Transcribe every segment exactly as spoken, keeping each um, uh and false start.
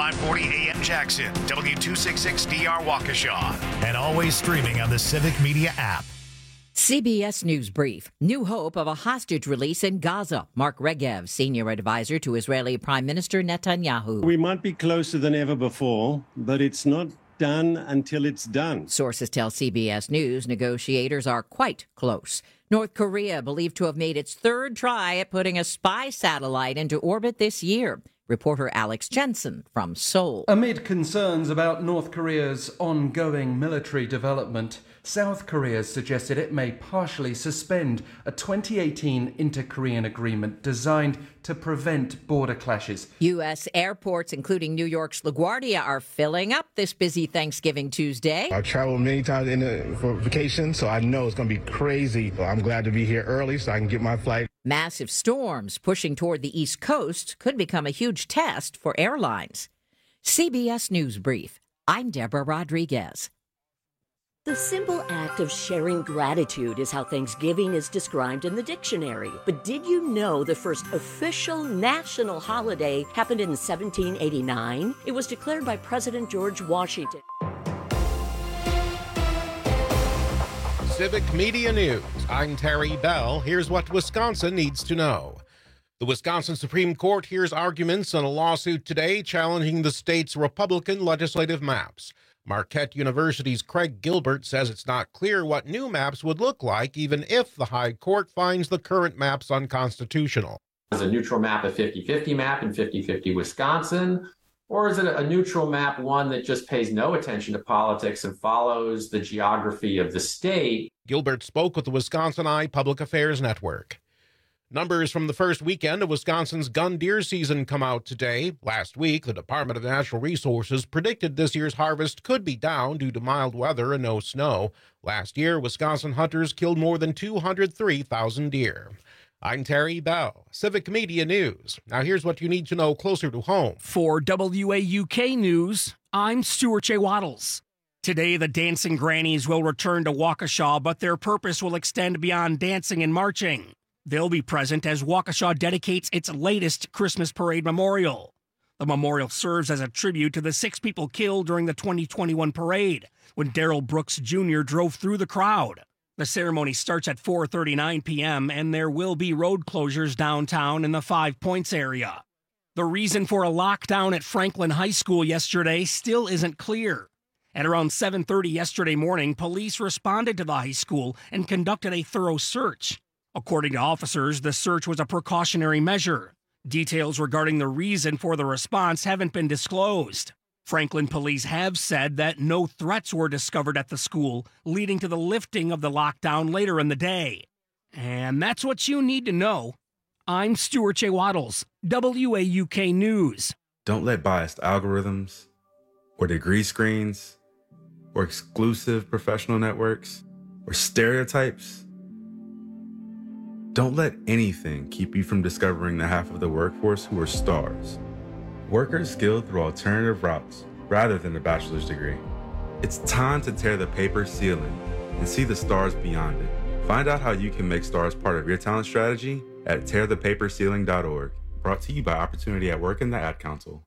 nine forty A M Jackson, W two sixty-six D R Waukesha, and always streaming on the Civic Media app. C B S News Brief. New hope of a hostage release in Gaza. Mark Regev, senior advisor to Israeli Prime Minister Netanyahu. We might be closer than ever before, but it's not done until it's done. Sources tell C B S News negotiators are quite close. North Korea believed to have made its third try at putting a spy satellite into orbit this year. Reporter Alex Jensen from Seoul. Amid concerns about North Korea's ongoing military development, South Korea suggested it may partially suspend a twenty eighteen inter-Korean agreement designed to prevent border clashes. U S airports, including New York's LaGuardia, are filling up this busy Thanksgiving Tuesday. I've traveled many times in the, for vacation, so I know it's going to be crazy. I'm glad to be here early so I can get my flight. Massive storms pushing toward the East Coast could become a huge test for airlines. C B S News Brief. I'm Deborah Rodriguez. The simple act of sharing gratitude is how Thanksgiving is described in the dictionary. But did you know the first official national holiday happened in seventeen eighty-nine? It was declared by President George Washington. Civic Media News. I'm Terry Bell. Here's what Wisconsin needs to know. The Wisconsin Supreme Court hears arguments on a lawsuit today challenging the state's Republican legislative maps. Marquette University's Craig Gilbert says it's not clear what new maps would look like, even if the High Court finds the current maps unconstitutional. Is a neutral map a fifty-fifty map in fifty fifty Wisconsin? Or is it a neutral map, one that just pays no attention to politics and follows the geography of the state? Gilbert spoke with the Wisconsin Eye Public Affairs Network. Numbers from the first weekend of Wisconsin's gun deer season come out today. Last week, the Department of Natural Resources predicted this year's harvest could be down due to mild weather and no snow. Last year, Wisconsin hunters killed more than two hundred three thousand deer. I'm Terry Bell, Civic Media News. Now here's what you need to know closer to home. For W A U K News, I'm Stuart J. Waddles. Today, the Dancing Grannies will return to Waukesha, but their purpose will extend beyond dancing and marching. They'll be present as Waukesha dedicates its latest Christmas parade memorial. The memorial serves as a tribute to the six people killed during the twenty twenty-one parade when Darrell Brooks Junior drove through the crowd. The ceremony starts at four thirty-nine p.m., and there will be road closures downtown in the Five Points area. The reason for a lockdown at Franklin High School yesterday still isn't clear. At around seven thirty yesterday morning, police responded to the high school and conducted a thorough search. According to officers, the search was a precautionary measure. Details regarding the reason for the response haven't been disclosed. Franklin police have said that no threats were discovered at the school, leading to the lifting of the lockdown later in the day. And that's what you need to know. I'm Stuart J. Waddles, W A U K News. Don't let biased algorithms, or degree screens, or exclusive professional networks, or stereotypes, don't let anything keep you from discovering the half of the workforce who are stars. Workers skilled through alternative routes rather than a bachelor's degree. It's time to tear the paper ceiling and see the stars beyond it. Find out how you can make stars part of your talent strategy at tear the paper ceiling dot org. Brought to you by Opportunity at Work and the Ad Council.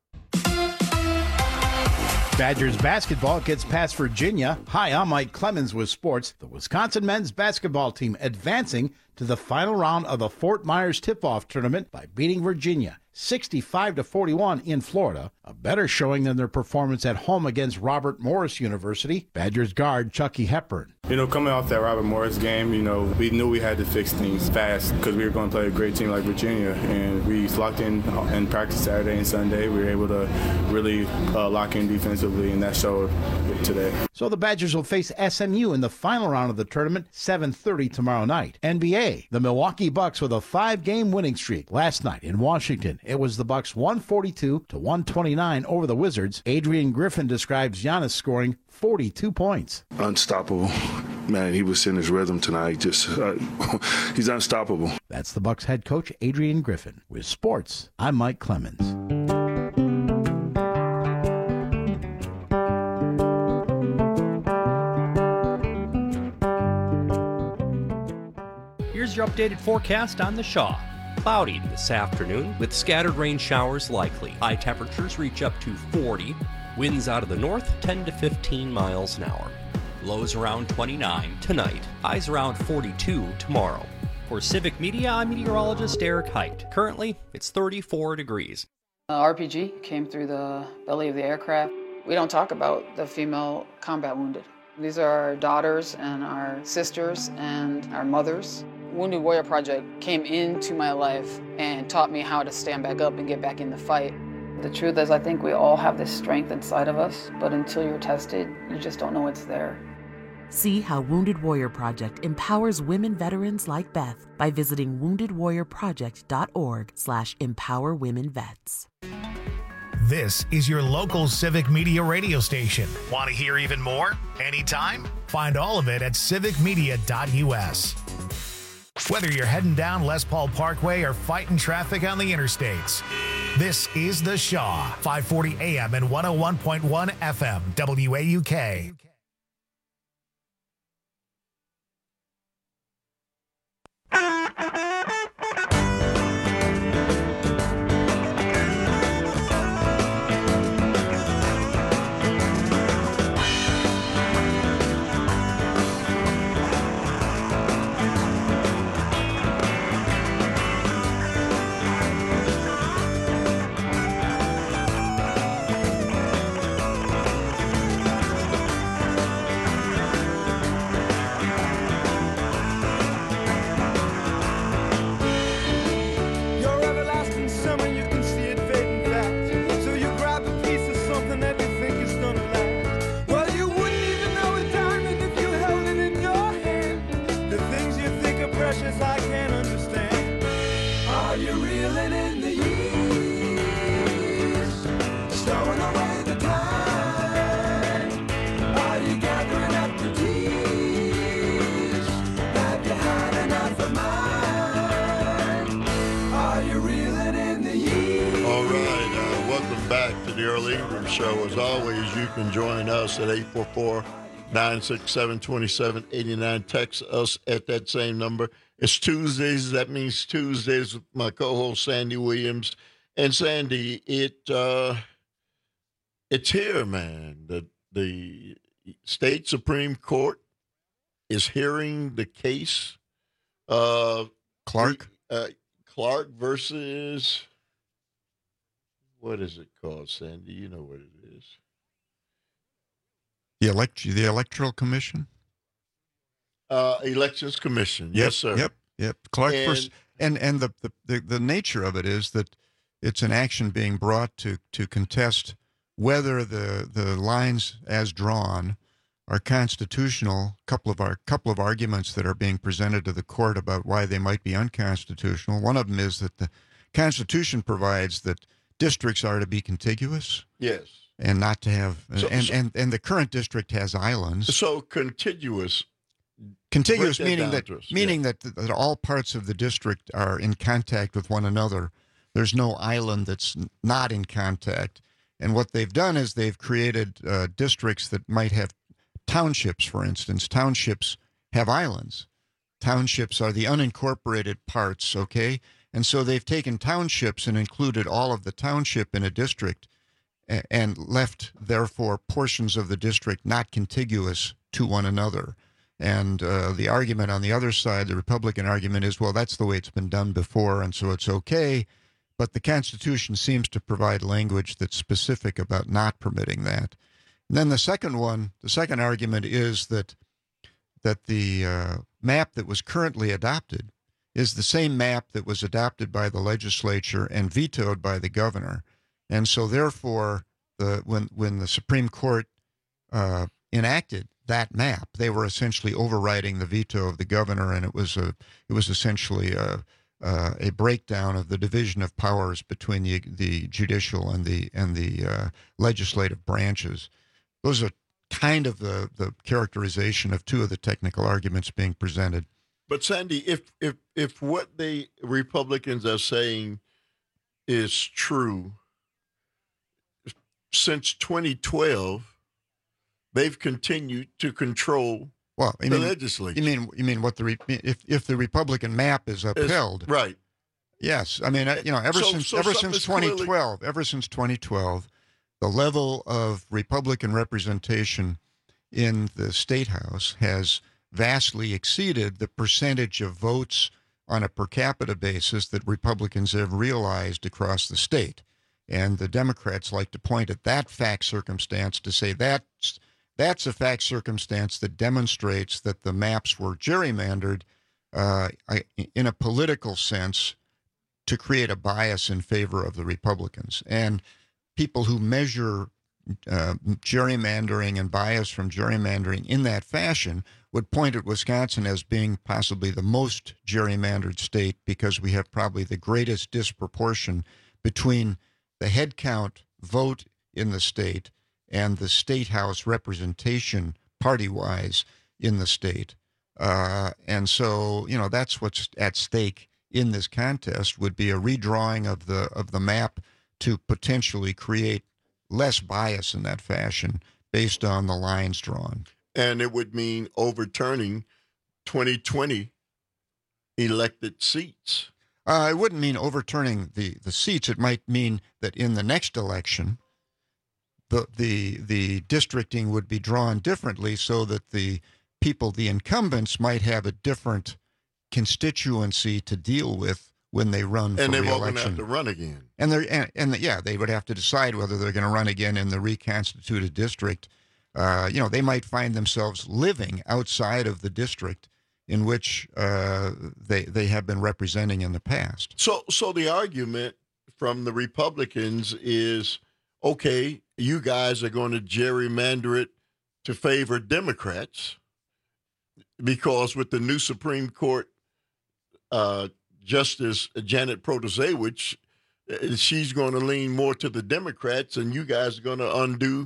Badgers basketball gets past Virginia. Hi, I'm Mike Clemens with sports. The Wisconsin men's basketball team advancing to the final round of the Fort Myers tip-off tournament by beating Virginia sixty-five to forty-one in Florida, a better showing than their performance at home against Robert Morris University. Badgers guard Chucky Hepburn. You know, coming off that Robert Morris game, you know, we knew we had to fix things fast because we were going to play a great team like Virginia, and we locked in in practice Saturday and Sunday. We were able to really uh, lock in defensively, and that showed today. So the Badgers will face S M U in the final round of the tournament, seven thirty tomorrow night. N B A, the Milwaukee Bucks with a five-game winning streak. Last night in Washington, it was the Bucks one forty-two to one twenty-nine over the Wizards. Adrian Griffin describes Giannis scoring forty-two points. Unstoppable. Man, he was in his rhythm tonight. Just uh, he's unstoppable. That's the Bucks head coach Adrian Griffin. With sports, I'm Mike Clemens. Here's your updated forecast on the Shaw. cloudy this afternoon with scattered rain showers likely. High temperatures reach up to forty. Winds out of the north ten to fifteen miles an hour. Lows around twenty-nine tonight. Highs around forty-two tomorrow. For Civic Media, I'm meteorologist Eric Height. Currently, it's thirty-four degrees. Uh, R P G came through the belly of the aircraft. We don't talk about the female combat wounded. These are our daughters and our sisters and our mothers. Wounded Warrior Project came into my life and taught me how to stand back up and get back in the fight. The truth is, I think we all have this strength inside of us, but until you're tested, you just don't know it's there. See how Wounded Warrior Project empowers women veterans like Beth by visiting wounded warrior project dot org slash empower women vets. This is your local Civic Media radio station. Want to hear even more? Anytime? Find all of it at civic media dot u s. Whether you're heading down Les Paul Parkway or fighting traffic on the interstates, this is The Shaw, five forty A M and one oh one point one F M, W A U K. Show. As always, you can join us at eight four four, nine six seven, two seven eight nine. Text us at that same number. It's Tuesdays. That means Tuesdays with my co-host Sandy Williams. And Sandy, it uh, it's here, man. The the state Supreme Court is hearing the case of Clark. Uh, Clark versus. What is it called, Sandy? You know what it is. The elect the Electoral Commission? Uh, Elections Commission. Yep, Yes, sir. Yep, yep. Clark and, first. And and the, the, the, the nature of it is that it's an action being brought to, to contest whether the, the lines as drawn are constitutional. Couple of our couple of arguments that are being presented to the court about why they might be unconstitutional. One of them is that the Constitution provides that districts are to be contiguous. Yes. And not to have, so, and, so, and, and the current district has islands. So contiguous. Contiguous that meaning that us, meaning yeah. that, that all parts of the district are in contact with one another. There's no island that's not in contact. And what they've done is they've created uh, districts that might have townships, for instance. Townships have islands. Townships are the unincorporated parts, okay? And so they've taken townships and included all of the township in a district and left, therefore, portions of the district not contiguous to one another. And uh, the argument on the other side, the Republican argument is, well, that's the way it's been done before, and so it's okay. But the Constitution seems to provide language that's specific about not permitting that. And then the second one, the second argument is that that the uh, map that was currently adopted is the same map that was adopted by the legislature and vetoed by the governor. And so therefore, the when when the Supreme Court uh, enacted that map, they were essentially overriding the veto of the governor, and it was a it was essentially a uh, a breakdown of the division of powers between the the judicial and the and the uh, legislative branches. Those are kind of the the characterization of two of the technical arguments being presented. But Sandy, if if if what the Republicans are saying is true, since twenty twelve, they've continued to control well, you the mean, legislature. You mean you mean what the if if the Republican map is upheld, it's, right? Yes, I mean, you know, ever So- since so ever something since is clearly- twenty twelve, ever since twenty twelve, the level of Republican representation in the state house has vastly exceeded the percentage of votes on a per capita basis that Republicans have realized across the state. And the Democrats like to point at that fact circumstance to say that's that's a fact circumstance that demonstrates that the maps were gerrymandered uh, in a political sense to create a bias in favor of the Republicans. And people who measure uh, gerrymandering and bias from gerrymandering in that fashion would point at Wisconsin as being possibly the most gerrymandered state because we have probably the greatest disproportion between the head count vote in the state and the state house representation party-wise in the state. Uh, and so, you know, that's what's at stake in this contest would be a redrawing of the of the map to potentially create less bias in that fashion based on the lines drawn. And it would mean overturning twenty twenty elected seats. Uh, it wouldn't mean overturning the, the seats. It might mean that in the next election, the the the districting would be drawn differently so that the people, the incumbents, might have a different constituency to deal with when they run for And they won't re-election. have to run again. And they're and, and yeah, they would have to decide whether they're going to run again in the reconstituted district. Uh, you know, they might find themselves living outside of the district in which uh, they they have been representing in the past. So, so the argument from the Republicans is, okay, you guys are going to gerrymander it to favor Democrats because with the new Supreme Court uh, Justice Janet Protasewicz, she's going to lean more to the Democrats, and you guys are going to undo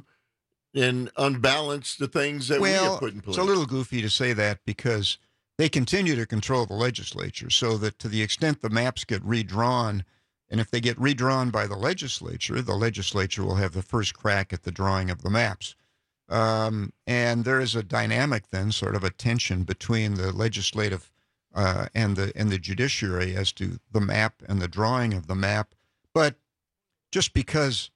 and unbalance the things that well, we have put in place. It's a little goofy to say that because they continue to control the legislature, so that to the extent the maps get redrawn, and if they get redrawn by the legislature, the legislature will have the first crack at the drawing of the maps. Um, and there is a dynamic then, sort of a tension between the legislative uh, and the and the judiciary as to the map and the drawing of the map. But just because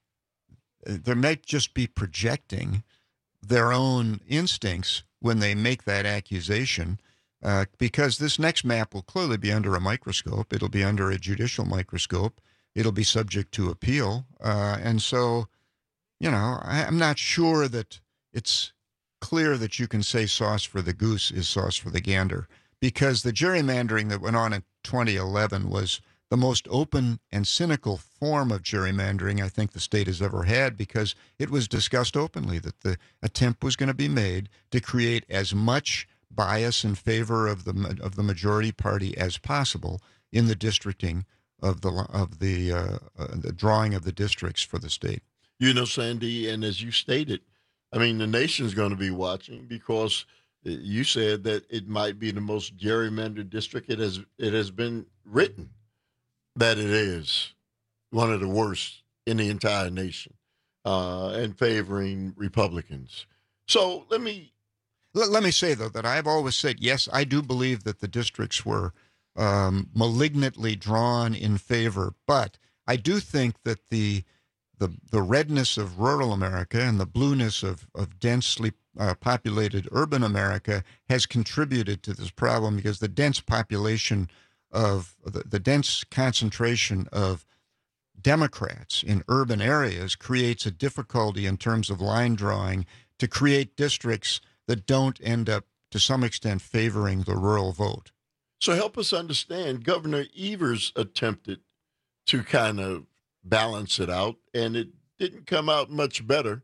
they might just be projecting their own instincts when they make that accusation, uh, because this next map will clearly be under a microscope. It'll be under a judicial microscope. It'll be subject to appeal. Uh, and so, you know, I, I'm not sure that it's clear that you can say sauce for the goose is sauce for the gander, because the gerrymandering that went on in twenty eleven was the most open and cynical form of gerrymandering I think the state has ever had, because it was discussed openly that the attempt was going to be made to create as much bias in favor of the of the majority party as possible in the districting of the of the, uh, uh, the drawing of the districts for the state. You know, Sandy, and as you stated, I mean, the nation's going to be watching because you said that it might be the most gerrymandered district it has it has been written that it is one of the worst in the entire nation, uh, and favoring Republicans. So let me let, let me say though that I've always said yes, I do believe that the districts were um, malignantly drawn in favor, but I do think that the the the redness of rural America and the blueness of of densely uh, populated urban America has contributed to this problem, because the dense population of the, the dense concentration of Democrats in urban areas creates a difficulty in terms of line drawing to create districts that don't end up to some extent favoring the rural vote. So help us understand. Governor Evers attempted to kind of balance it out, and it didn't come out much better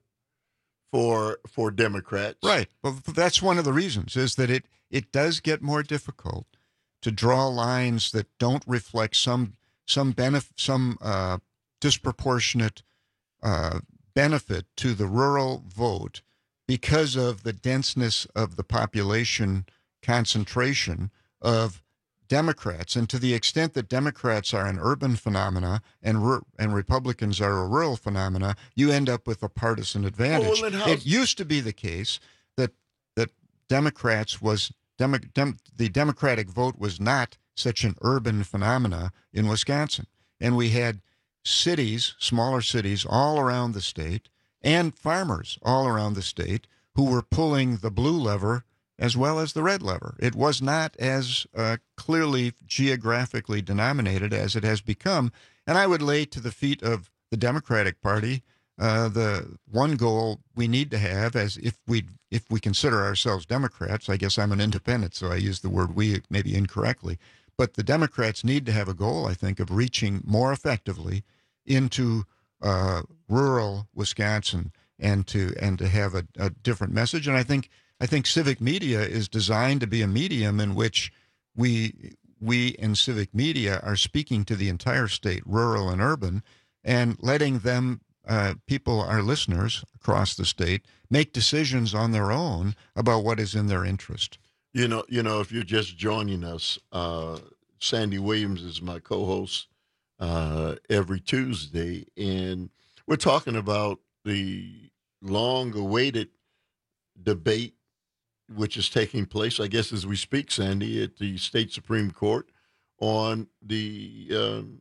for for Democrats. Right. Well, that's one of the reasons, is that it, it does get more difficult to draw lines that don't reflect some some benefit, some uh, disproportionate uh, benefit to the rural vote because of the denseness of the population concentration of Democrats. And to the extent that Democrats are an urban phenomena and and Republicans are a rural phenomena, you end up with a partisan advantage. Well, well, it used to be the case that that Democrats was Demo, dem, the Democratic vote was not such an urban phenomena in Wisconsin. And we had cities, smaller cities all around the state, and farmers all around the state who were pulling the blue lever as well as the red lever. It was not as uh, clearly geographically denominated as it has become. And I would lay to the feet of the Democratic Party uh, the one goal we need to have, as if we if we consider ourselves Democrats. I guess I'm an independent, so I use the word we maybe incorrectly. But the Democrats need to have a goal, I think, of reaching more effectively into uh, rural Wisconsin and to and to have a, a different message. And I think I think civic media is designed to be a medium in which we we in civic media are speaking to the entire state, rural and urban, and letting them, uh, people, our listeners across the state, make decisions on their own about what is in their interest. You know, you know, if you're just joining us, uh, Sandy Williams is my co-host uh, every Tuesday, and we're talking about the long-awaited debate which is taking place, I guess, as we speak, Sandy, at the state Supreme Court on the um,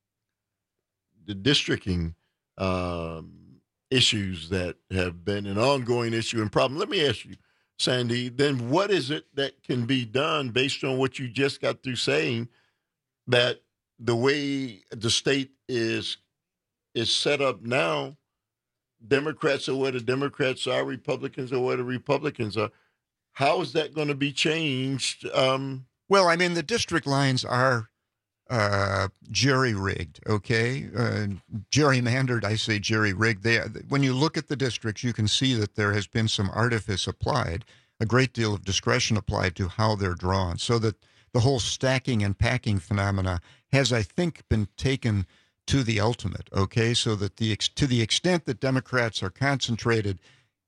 the districting um, issues that have been an ongoing issue and problem. Let me ask you, Sandy, then what is it that can be done based on what you just got through saying, that the way the state is is set up now, Democrats are where the Democrats are, Republicans are where the Republicans are. How is that going to be changed? Um, well, I mean, the district lines are uh, jerry-rigged, okay? Uh, gerrymandered, I say jerry-rigged. They, when you look at the districts, you can see that there has been some artifice applied, a great deal of discretion applied to how they're drawn, so that the whole stacking and packing phenomena has, I think, been taken to the ultimate, okay? So that the to the extent that Democrats are concentrated,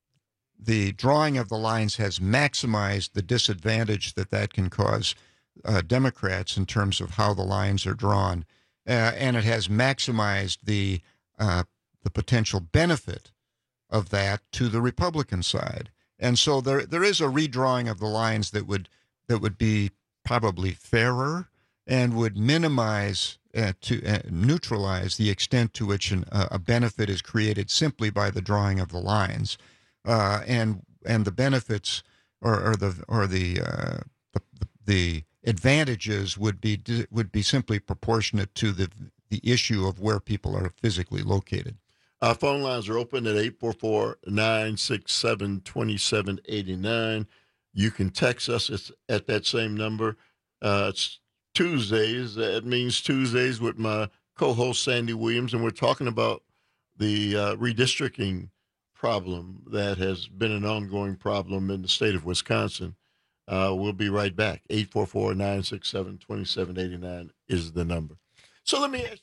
the drawing of the lines has maximized the disadvantage that that can cause uh, Democrats in terms of how the lines are drawn, uh, and it has maximized the uh, the potential benefit of that to the Republican side. And so there there is a redrawing of the lines that would that would be probably fairer and would minimize uh, to uh, neutralize the extent to which an, uh, a benefit is created simply by the drawing of the lines. Uh, and and the benefits or, or the or the, uh, the the advantages would be would be simply proportionate to the the issue of where people are physically located. Our phone lines are open at eight four four, nine six seven, two seven eight nine. You can text us at that same number. Uh, it's Tuesdays. That means Tuesdays with my co-host Sandy Williams, and we're talking about the uh, redistricting problem that has been an ongoing problem in the state of Wisconsin. Uh, we'll be right back. eight four four, nine six seven, two seven eight nine is the number. So let me ask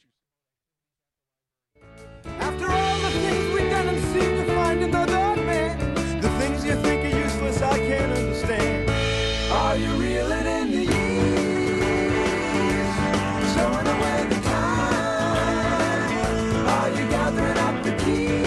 you. After all the things we've done and seem to find another man, the things you think are useless I can't understand. Are you reeling in the years, stowing away the time? Are you gathering up the keys?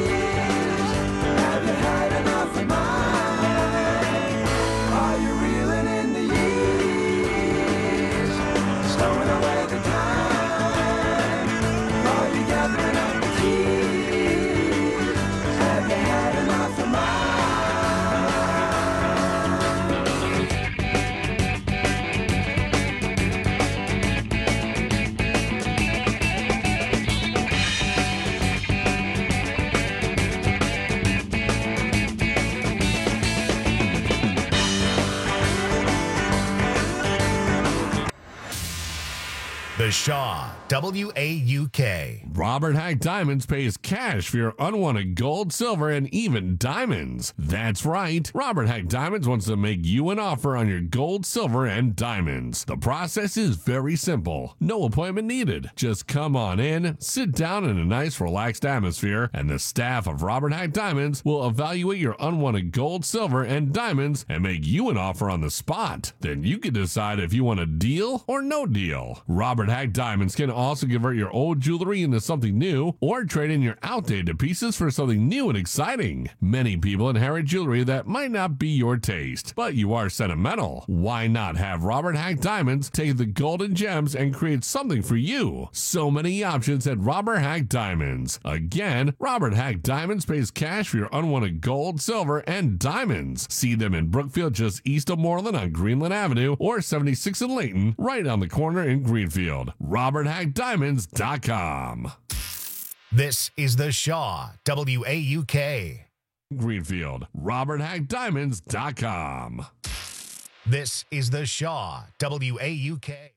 The Shaw, W A U K. Robert Hack Diamonds pays cash for your unwanted gold, silver, and even diamonds. That's right. Robert Hack Diamonds wants to make you an offer on your gold, silver, and diamonds. The process is very simple. No appointment needed. Just come on in, sit down in a nice, relaxed atmosphere, and the staff of Robert Hack Diamonds will evaluate your unwanted gold, silver, and diamonds and make you an offer on the spot. Then you can decide if you want a deal or no deal. Robert Hack Diamonds can also convert your old jewelry into something new or trade in your outdated pieces for something new and exciting. Many people inherit jewelry that might not be your taste, but you are sentimental. Why not have Robert Hack Diamonds take the golden gems and create something for you? So many options at Robert Hack Diamonds. Again, Robert Hack Diamonds pays cash for your unwanted gold, silver, and diamonds. See them in Brookfield just east of Moreland on Greenland Avenue or seventy-six in Layton, right on the corner in Greenfield. Robert Hack Diamonds dot com. This is the Shaw, W A U K. Greenfield, Robert Hack Diamonds dot com. This is the Shaw, W A U K.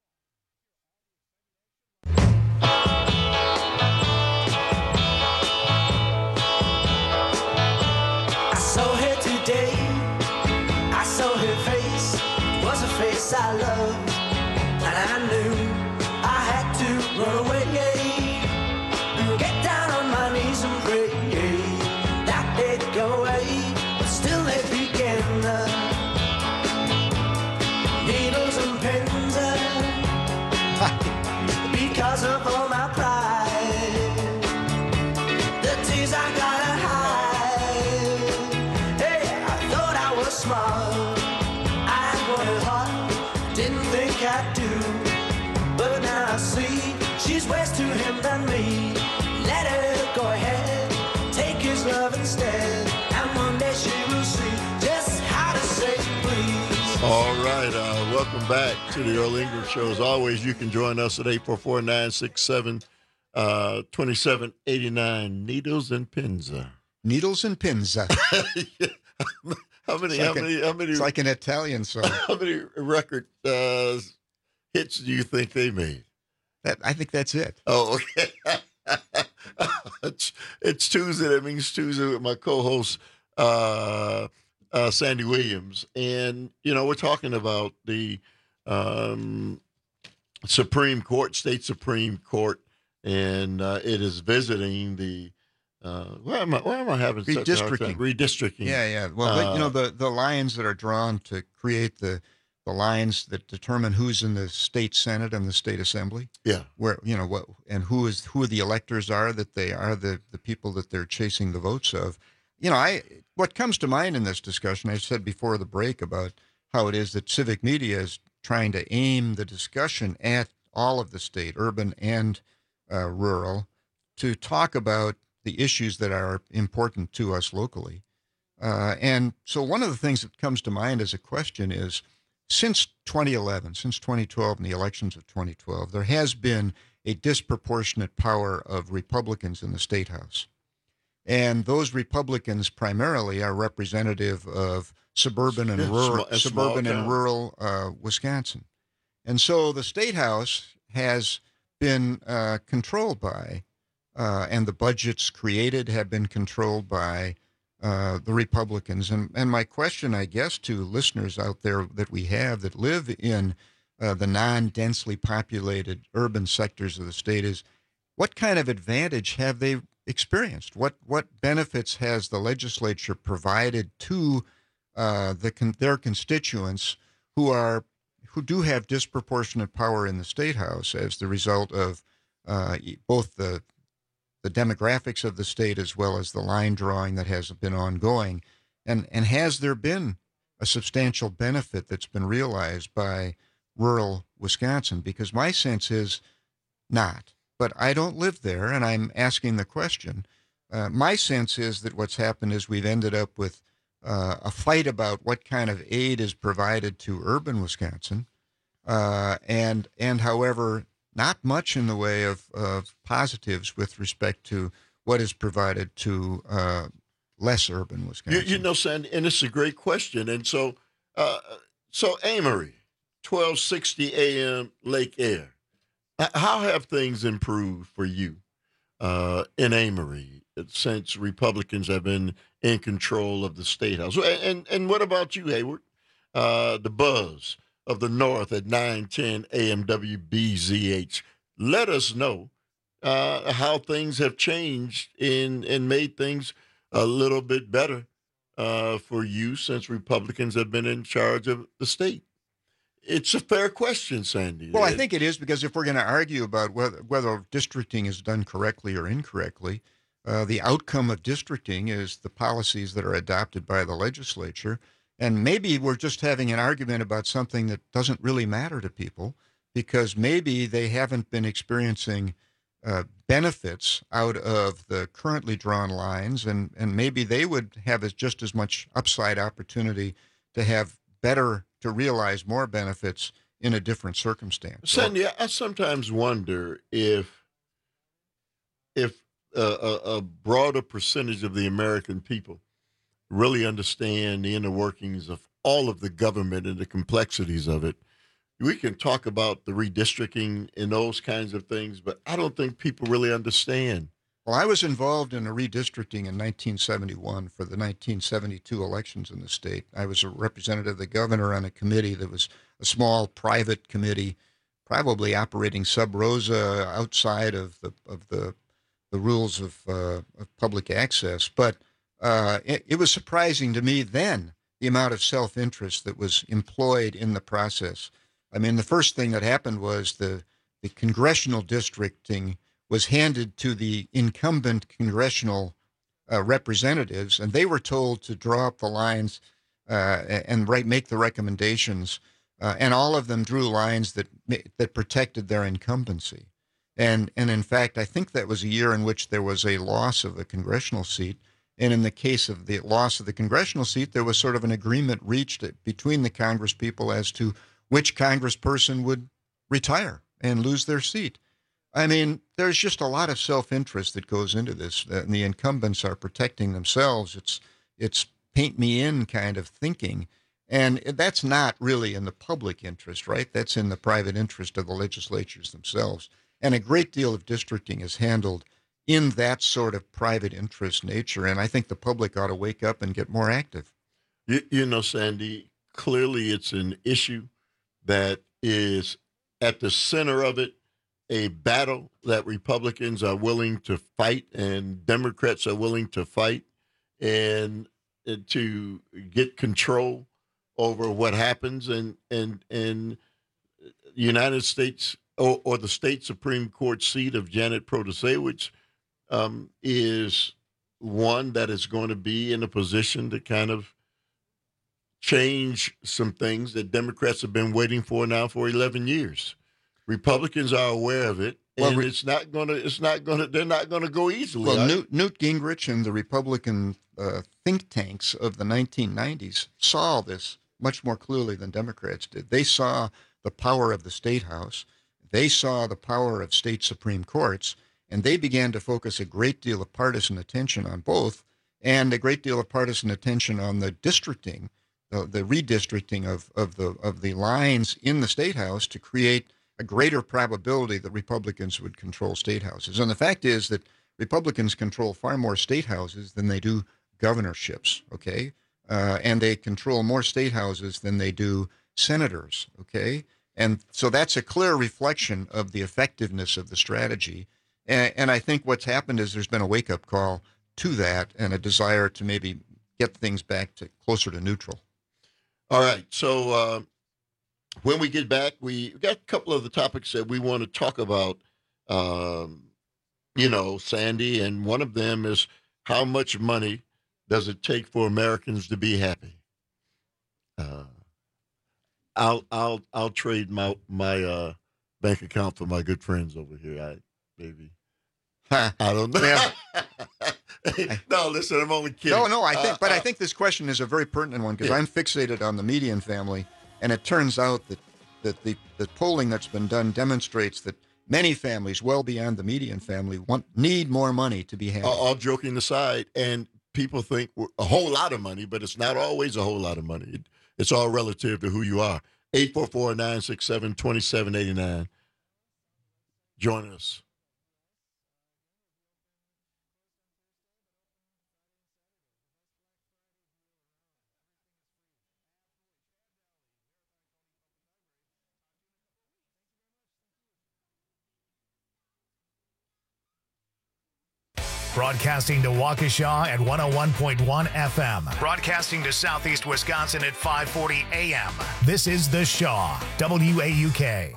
I saw her today, I saw her face, it was a face I loved, and I knew I had to run away, and get down on my knees and pray that they'd go away, but still they began. Needles and pens, because of all my pride, the tears I gotta hide. Hey, I thought I was smart, I wanted hard, didn't think I'd do, but now I see she's worse to him than me. Let her go ahead, take his love instead, and one day she will see just how to say please. All right, uh, welcome back to the Earl Ingram Show. As always, you can join us at eight four four, nine six seven, two seven eight nine. Needles and pins. Needles and pins. yeah. How many? It's How like many? a- how many? It's like an Italian song. How many record uh, hits do you think they made? That I think that's it. Oh, okay. it's, it's Tuesday. That means Tuesday with my co-host uh, uh, Sandy Williams, and you know we're talking about the um, Supreme Court, state Supreme Court, and uh, it is visiting the. Uh, where am I? Where am I having such a hard time? Redistricting. Redistricting. Yeah, yeah. Well, Uh, you know the the lines that are drawn to create the the lines that determine who's in the state senate and the state assembly. Yeah. Where you know what and who is who the electors are, that they are the the people that they're chasing the votes of. You know, I what comes to mind in this discussion, I said before the break about how it is that civic media is trying to aim the discussion at all of the state, urban and uh, rural, to talk about the issues that are important to us locally. Uh, and so one of the things that comes to mind as a question is, since twenty eleven, since twenty twelve and the elections of twenty twelve, there has been a disproportionate power of Republicans in the State House. And those Republicans primarily are representative of suburban and Yeah, rural, small- and small suburban and town. rural uh, Wisconsin. And so the State House has been uh, controlled by, uh, and the budgets created have been controlled by uh, the Republicans. And, and my question, I guess, to listeners out there that we have that live in uh, the non-densely populated urban sectors of the state is, what kind of advantage have they experienced? What what benefits has the legislature provided to uh, the con- their constituents who are who do have disproportionate power in the State House as the result of uh, both the the demographics of the state as well as the line drawing that has been ongoing, and and has there been a substantial benefit that's been realized by rural Wisconsin? Because my sense is not. But I don't live there, and I'm asking the question. Uh, my sense is that what's happened is we've ended up with uh, a fight about what kind of aid is provided to urban Wisconsin, uh, and and however, not much in the way of, of positives with respect to what is provided to uh, less urban You, Wisconsin. you know, Sandy, and it's a great question. And so, uh, so Amory, twelve sixty A M Lake Air. H- How have things improved for you uh, in Amory since Republicans have been in control of the State House? And and, and what about you, Hayward? Uh, the buzz of the North at nine ten A M W B Z H. Let us know uh, how things have changed in and made things a little bit better uh, for you since Republicans have been in charge of the state. it's a fair question, Sandy. Well, I think it is, because if we're going to argue about whether, whether districting is done correctly or incorrectly, uh, the outcome of districting is the policies that are adopted by the legislature. And maybe we're just having an argument about something that doesn't really matter to people, because maybe they haven't been experiencing uh, benefits out of the currently drawn lines, and, and maybe they would have as, just as much upside opportunity to have better, to realize more benefits in a different circumstance. Sandy, I sometimes wonder if if a, a, a broader percentage of the American people really understand the inner workings of all of the government and the complexities of it. We can talk about the redistricting and those kinds of things, but I don't think people really understand. Well, I was involved in a redistricting in nineteen seventy-one for the nineteen seventy-two elections in the state. I was a representative of the governor on a committee that was a small private committee, probably operating sub rosa outside of the of the the rules of, uh, of public access. But uh, it, it was surprising to me then the amount of self-interest that was employed in the process. I mean, the first thing that happened was the the congressional districting was handed to the incumbent congressional uh, representatives, and they were told to draw up the lines uh, and write, make the recommendations, uh, and all of them drew lines that that protected their incumbency. And and in fact, I think that was a year in which there was a loss of a congressional seat, and in the case of the loss of the congressional seat, there was sort of an agreement reached between the Congress people as to which congressperson would retire and lose their seat. I mean, there's just a lot of self-interest that goes into this, and the incumbents are protecting themselves. It's it's paint me in kind of thinking, and that's not really in the public interest, right? That's in the private interest of the legislatures themselves. And a great deal of districting is handled in that sort of private interest nature, and I think the public ought to wake up and get more active. You, you know, Sandy, clearly it's an issue that is at the center of it, a battle that Republicans are willing to fight and Democrats are willing to fight, and, and to get control over what happens. And and and the United States or, or the state Supreme Court seat of Janet Protasewicz um, is one that is going to be in a position to kind of change some things that Democrats have been waiting for now for eleven years. Republicans are aware of it, and well, it's not going to. It's not going to. They're not going to go easily. Well, Newt, Newt Gingrich and the Republican uh, think tanks of the nineteen nineties saw this much more clearly than Democrats did. They saw the power of the state house. They saw the power of state Supreme Courts, and they began to focus a great deal of partisan attention on both, and a great deal of partisan attention on the districting, the, the redistricting of of the of the lines in the state house to create a greater probability that Republicans would control state houses. And the fact is that Republicans control far more state houses than they do governorships, okay? Uh, and they control more state houses than they do senators, okay? And so that's a clear reflection of the effectiveness of the strategy. And, and I think what's happened is there's been a wake-up call to that and a desire to maybe get things back to closer to neutral. All right, so uh, when we get back, we got a couple of the topics that we want to talk about, um, you know, Sandy, and one of them is how much money does it take for Americans to be happy? Uh, I'll I'll I'll trade my my uh, bank account for my good friends over here. I maybe I don't know. Yeah. No, listen, I'm only kidding. No, no, I think, uh, but uh, I think this question is a very pertinent one because yeah. I'm fixated on the Median family. And it turns out that, that the, the polling that's been done demonstrates that many families, well beyond the median family, want need more money to be happy. All, all joking aside, and people think a whole lot of money, but it's not always a whole lot of money. It, it's all relative to who you are. eight four four, nine six seven, two seven eight nine. Join us. Broadcasting to Waukesha at one oh one point one F M. Broadcasting to Southeast Wisconsin at five forty A M. This is The Shaw, W A U K.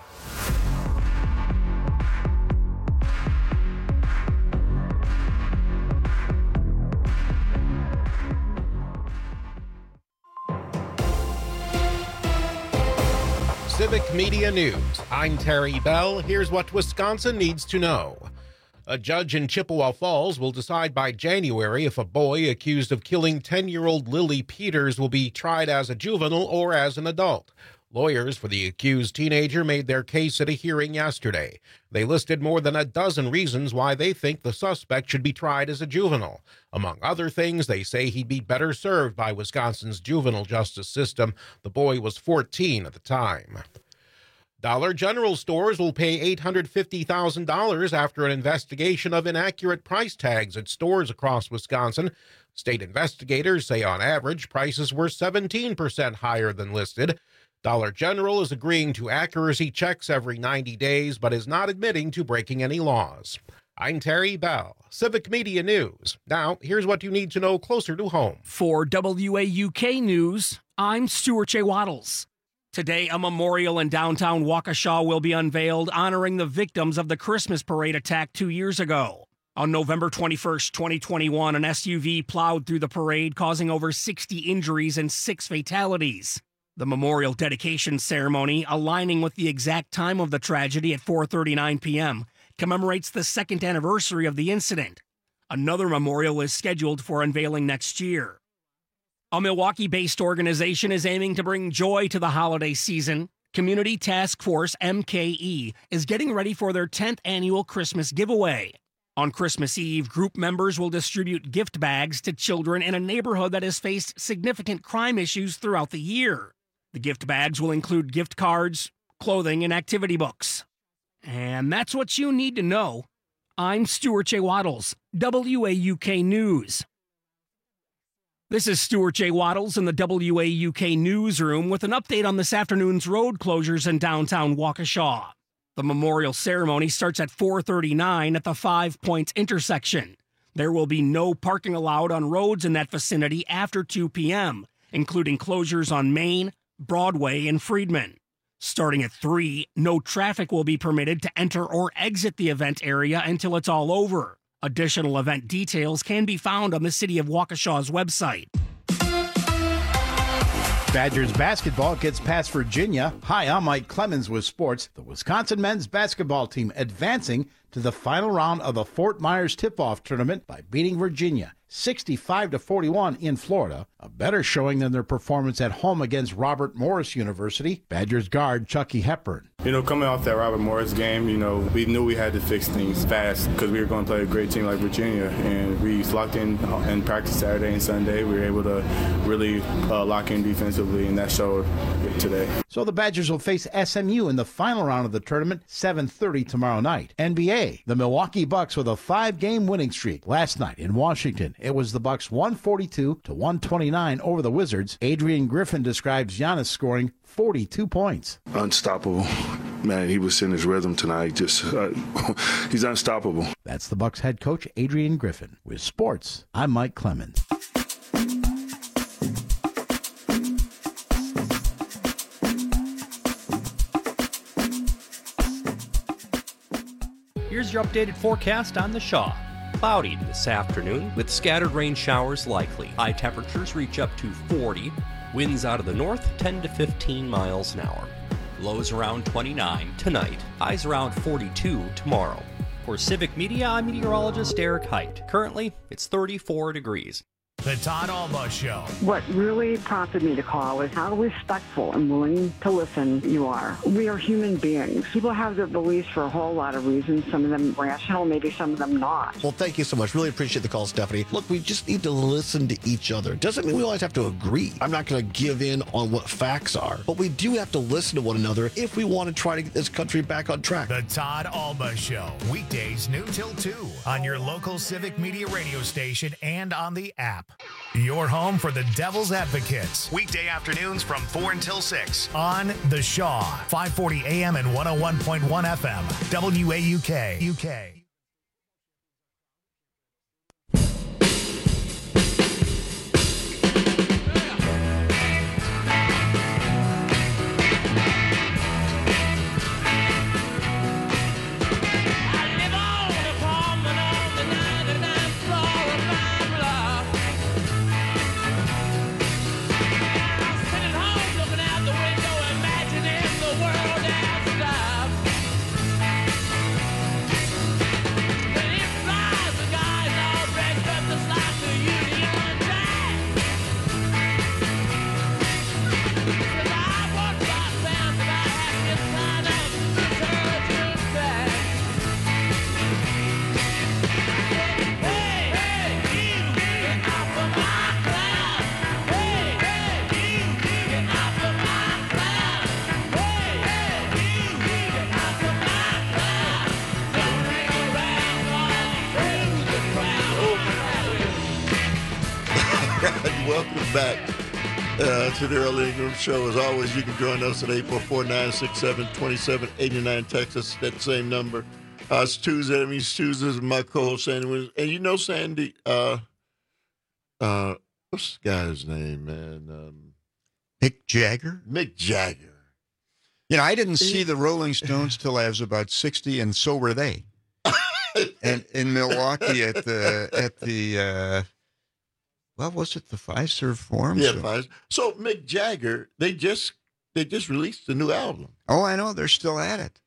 Civic Media News. I'm Terry Bell. Here's what Wisconsin needs to know. A judge in Chippewa Falls will decide by January if a boy accused of killing ten-year-old Lily Peters will be tried as a juvenile or as an adult. Lawyers for the accused teenager made their case at a hearing yesterday. They listed more than a dozen reasons why they think the suspect should be tried as a juvenile. Among other things, they say he'd be better served by Wisconsin's juvenile justice system. The boy was fourteen at the time. Dollar General stores will pay eight hundred fifty thousand dollars after an investigation of inaccurate price tags at stores across Wisconsin. State investigators say on average prices were seventeen percent higher than listed. Dollar General is agreeing to accuracy checks every ninety days, but is not admitting to breaking any laws. I'm Terry Bell, Civic Media News. Now, here's what you need to know closer to home. For W A U K News, I'm Stuart J. Waddles. Today, a memorial in downtown Waukesha will be unveiled honoring the victims of the Christmas parade attack two years ago. On November twenty-first, twenty twenty-one, an S U V plowed through the parade, causing over sixty injuries and six fatalities. The memorial dedication ceremony, aligning with the exact time of the tragedy at four thirty-nine p.m., commemorates the second anniversary of the incident. Another memorial is scheduled for unveiling next year. A Milwaukee-based organization is aiming to bring joy to the holiday season. Community Task Force, M K E, is getting ready for their tenth annual Christmas giveaway. On Christmas Eve, group members will distribute gift bags to children in a neighborhood that has faced significant crime issues throughout the year. The gift bags will include gift cards, clothing, and activity books. And that's what you need to know. I'm Stuart J. Waddles, W A U K News. This is Stuart J. Waddles in the W A U K newsroom with an update on this afternoon's road closures in downtown Waukesha. The memorial ceremony starts at four thirty-nine at the Five Points intersection. There will be no parking allowed on roads in that vicinity after two p.m., including closures on Main, Broadway, and Friedman. Starting at three, no traffic will be permitted to enter or exit the event area until it's all over. Additional event details can be found on the City of Waukesha's website. Badgers basketball gets past Virginia. Hi, I'm Mike Clemens with sports. The Wisconsin men's basketball team advancing to the final round of the Fort Myers tip-off tournament by beating Virginia sixty-five to forty-one in Florida, a better showing than their performance at home against Robert Morris University. Badgers guard Chucky Hepburn. You know, coming off that Robert Morris game, you know, we knew we had to fix things fast because we were going to play a great team like Virginia, and we locked in in practice Saturday and Sunday. We were able to really uh, lock in defensively, and that showed today. So the Badgers will face S M U in the final round of the tournament, seven thirty tomorrow night. N B A, the Milwaukee Bucks with a five-game winning streak. Last night in Washington, it was the Bucks one forty-two to one twenty-nine over the Wizards. Adrian Griffin describes Giannis scoring forty-two points. Unstoppable. Man, he was in his rhythm tonight. Just uh, he's unstoppable. That's the Bucks head coach Adrian Griffin. With sports, I'm Mike Clemens. Here's your updated forecast on the Shaw. Cloudy this afternoon with scattered rain showers likely. High temperatures reach up to forty. Winds out of the north ten to fifteen miles an hour. Lows around twenty-nine tonight. Highs around forty-two tomorrow. For Civic Media, I'm meteorologist Eric Height. Currently, it's thirty-four degrees. The Todd Alba Show. What really prompted me to call is how respectful and willing to listen you are. We are human beings. People have their beliefs for a whole lot of reasons, some of them rational, maybe some of them not. Well, thank you so much. Really appreciate the call, Stephanie. Look, we just need to listen to each other. Doesn't mean we always have to agree. I'm not going to give in on what facts are, but we do have to listen to one another if we want to try to get this country back on track. The Todd Alba Show. Weekdays noon till two on your local Civic Media radio station and on the app. Your home for the Devil's Advocates. Weekday afternoons from four until six on The Shaw, five forty A M and one oh one point one F M, W A U K. U K. Welcome back uh, to the Early Room Show. As always, you can join us at eight four four, nine six seven, two seven eight nine. Text us that same number. Uh, it's Tuesday. That means Tuesdays with my co-host, Sandy. And you know, Sandy, uh, uh, what's the guy's name, man? Um, Mick Jagger? Mick Jagger. You know, I didn't see the Rolling Stones till I was about sixty, and so were they. And in Milwaukee at the, at the uh, well, was it the Fiserv Forum? Yeah, Fiserv. So Mick Jagger, they just they just released a new album. Oh, I know. They're still at it.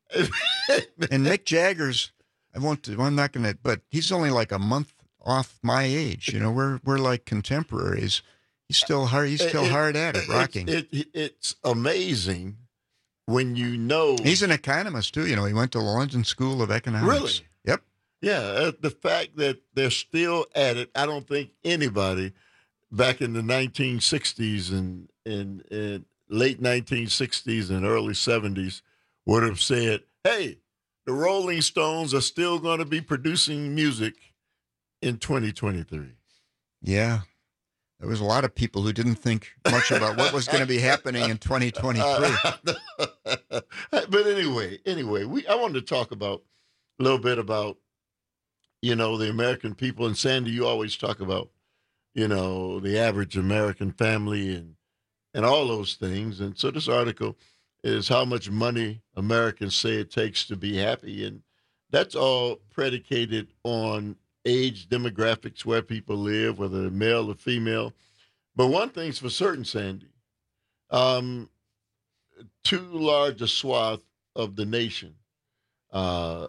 And Mick Jagger's, I won't, I'm not going to, but he's only like a month off my age. You know, we're we're like contemporaries. He's still hard. He's still it, hard at it, rocking. It, it, it's amazing when you know. He's an economist too. You know, he went to the London School of Economics. Really? Yep. Yeah, uh, the fact that they're still at it, I don't think anybody back in the nineteen sixties and in, in late nineteen sixties and early seventies would have said, hey, the Rolling Stones are still going to be producing music in twenty twenty-three. Yeah. There was a lot of people who didn't think much about what was going to be happening in twenty twenty-three. Uh, but anyway, anyway, we I wanted to talk about a little bit about, you know, the American people. And Sandy, you always talk about, you know, the average American family and and all those things. And so this article is how much money Americans say it takes to be happy. And that's all predicated on age, demographics, where people live, whether they're male or female. But one thing's for certain, Sandy, um, too large a swath of the nation uh,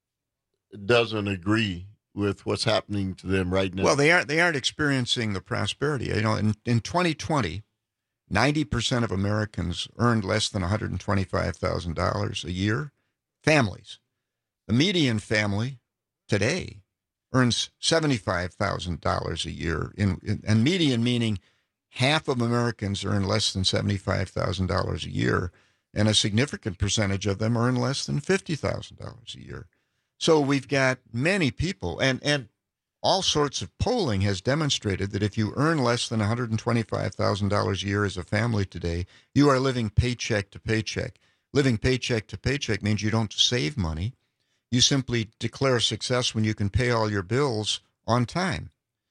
doesn't agree with what's happening to them right now. Well, they aren't, they aren't experiencing the prosperity. You know, in, in twenty twenty, ninety percent of Americans earned less than one hundred twenty-five thousand dollars a year, families. The median family today earns seventy-five thousand dollars a year, in, in, and median meaning half of Americans earn less than seventy-five thousand dollars a year, and a significant percentage of them earn less than fifty thousand dollars a year. So we've got many people, and, and all sorts of polling has demonstrated that if you earn less than one hundred twenty-five thousand dollars a year as a family today, you are living paycheck to paycheck. Living paycheck to paycheck means you don't save money. You simply declare success when you can pay all your bills on time.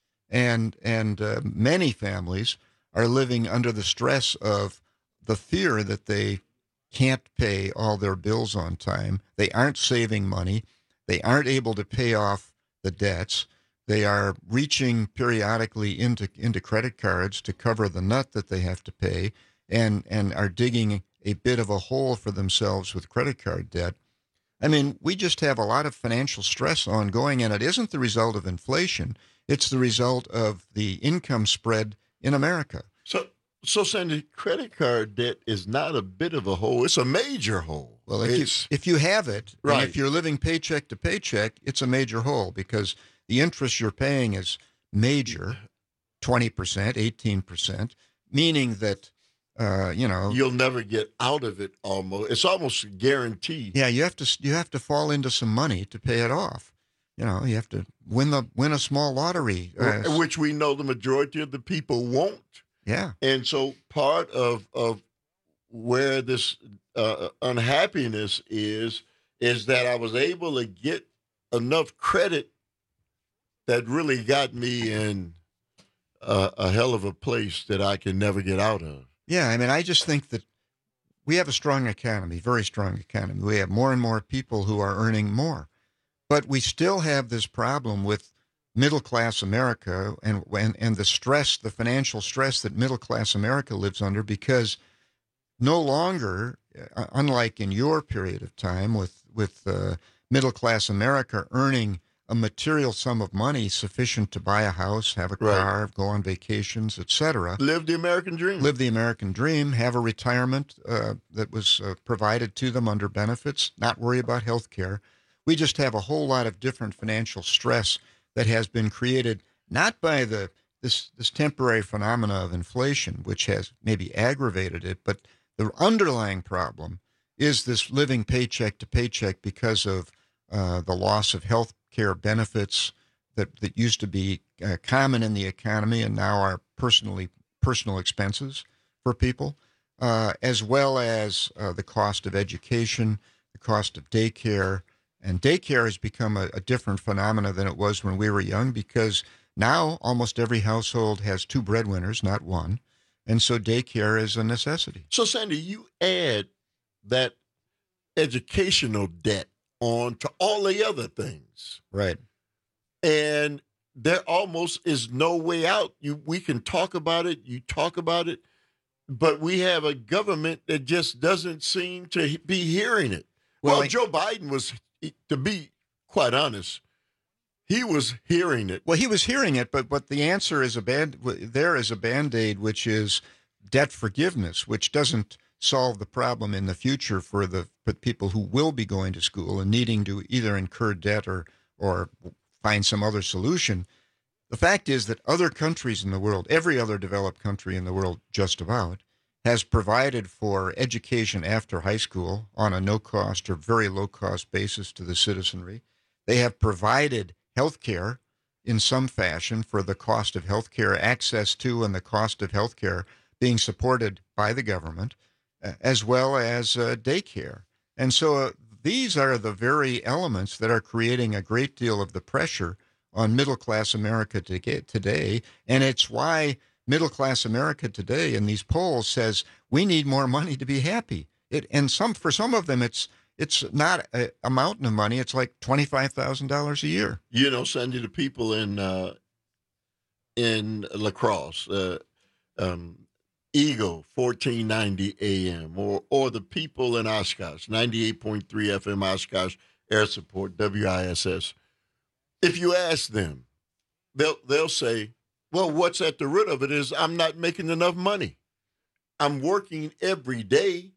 And and uh, many families are living under the stress of the fear that they can't pay all their bills on time. They aren't saving money. They aren't able to pay off the debts. They are reaching periodically into into credit cards to cover the nut that they have to pay, and, and are digging a bit of a hole for themselves with credit card debt. I mean, we just have a lot of financial stress ongoing, and it isn't the result of inflation. It's the result of the income spread in America. So, so Sandy, credit card debt is not a bit of a hole. It's a major hole. Well, if, it's, you, if you have it, right. and if you're living paycheck to paycheck, it's a major hole because the interest you're paying is major, twenty percent, eighteen percent, meaning that, uh, you know, you'll never get out of it. Almost, it's almost guaranteed. Yeah, you have to you have to fall into some money to pay it off. You know, you have to win the win a small lottery, uh, which we know the majority of the people won't. Yeah, and so part of of where this uh, unhappiness is is that I was able to get enough credit that really got me in a, a hell of a place that I can never get out of. Yeah, I mean, I just think that we have a strong economy, very strong economy. We have more and more people who are earning more. But we still have this problem with middle-class America and, and, and the stress, the financial stress that middle-class America lives under, because no longer, unlike in your period of time with, with uh, middle-class America earning a material sum of money sufficient to buy a house, have a car, right. go on vacations, et cetera. Live the American dream. Live the American dream, have a retirement uh, that was uh, provided to them under benefits, not worry about health care. We just have a whole lot of different financial stress that has been created not by the this this temporary phenomena of inflation, which has maybe aggravated it, but the underlying problem is this living paycheck to paycheck because of uh, the loss of health care benefits, that, that used to be uh, common in the economy and now are personally personal expenses for people, uh, as well as uh, the cost of education, the cost of daycare. And daycare has become a, a different phenomena than it was when we were young, because now almost every household has two breadwinners, not one. And so daycare is a necessity. So, Sandy, you add that educational debt on to all the other things. Right. And there almost is no way out. You, we can talk about it, you talk about it, but we have a government that just doesn't seem to be hearing it. Well, well I, Joe Biden was, to be quite honest, he was hearing it. Well, he was hearing it, but but the answer is a band. There is a Band-Aid, which is debt forgiveness, which doesn't solve the problem in the future for the for people who will be going to school and needing to either incur debt or or find some other solution. The fact is that other countries in the world, every other developed country in the world just about, has provided for education after high school on a no-cost or very low-cost basis to the citizenry. They have provided health care in some fashion for the cost of health care, access to and the cost of health care being supported by the government, as well as uh, daycare. And so uh, these are the very elements that are creating a great deal of the pressure on middle-class America to get today. And it's why middle-class America today in these polls says we need more money to be happy. It, and some for some of them, it's It's not a, a mountain of money. It's like twenty-five thousand dollars a year. You know, Sandy, the people in uh, in La Crosse, uh, um, Eagle, fourteen ninety A M, or or the people in Oshkosh, ninety-eight point three F M Oshkosh, Air Support, W I S S. If you ask them, they'll they'll say, well, what's at the root of it is I'm not making enough money. I'm working every day,